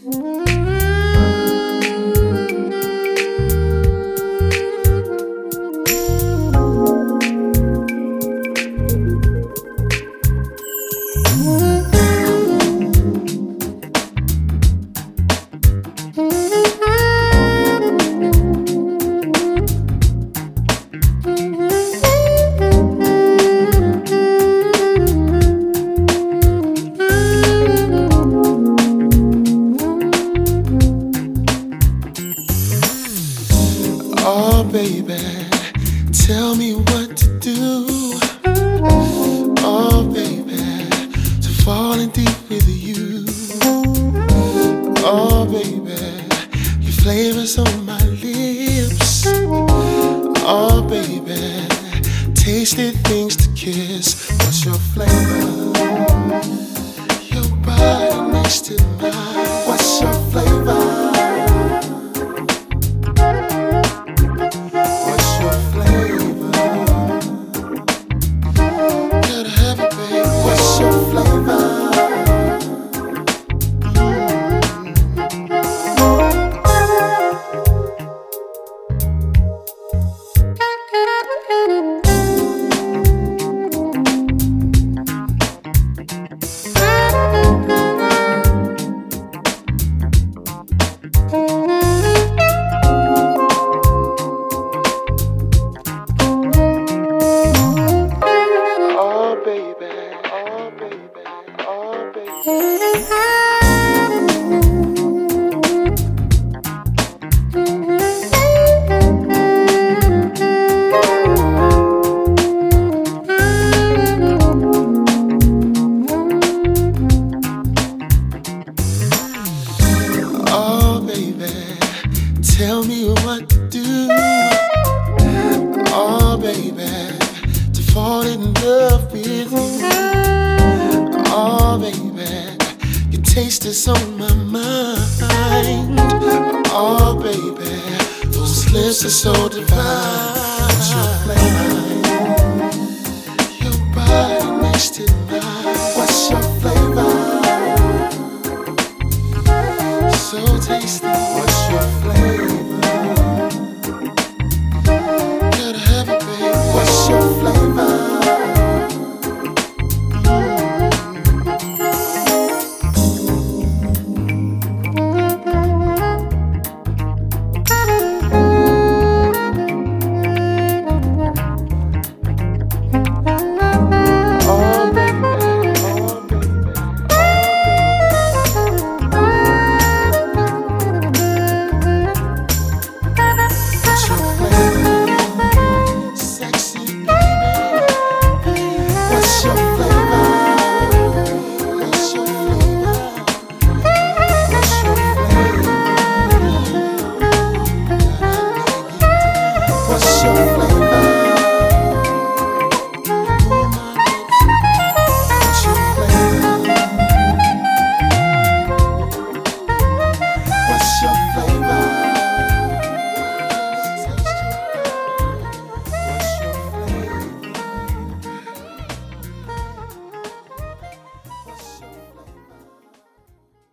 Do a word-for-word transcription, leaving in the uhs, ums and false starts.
Oh, baby, tell me what to do. Oh, baby, to fall in deep with you. Oh, baby, your flavor's on my lips. Oh, baby, tasty things to kiss. What's your flavor? Your body next to mine. What's your flavor? Tell me what to do. Oh, baby, to fall in love with you. Oh, baby, your taste is on my mind. Oh, baby, those lips are so divine. What's your flavor? Your body next to mine. What's your flavor? So tasty. What's your flavor?